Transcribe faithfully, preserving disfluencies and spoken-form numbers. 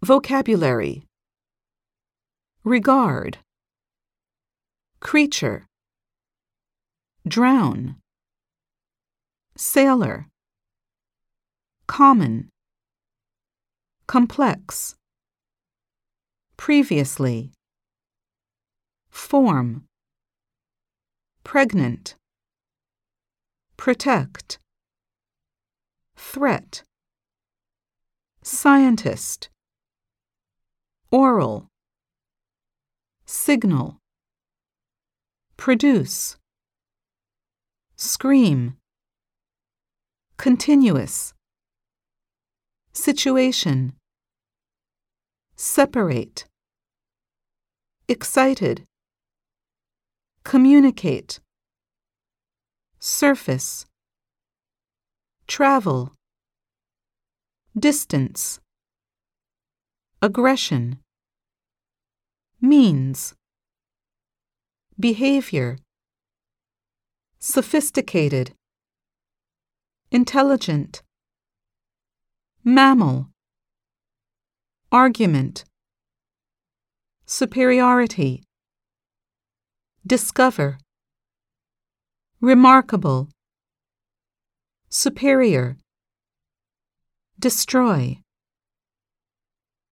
Vocabulary: regard, creature, drown, sailor, common, complex, previously, form, pregnant, protect, threat, scientist, oral, signal, produce, scream, continuous, situation, separate, excited, communicate, surface, travel, distance, aggression, means, behavior, sophisticated, intelligent, mammal, argument, superiority, discover, remarkable, superior, destroy.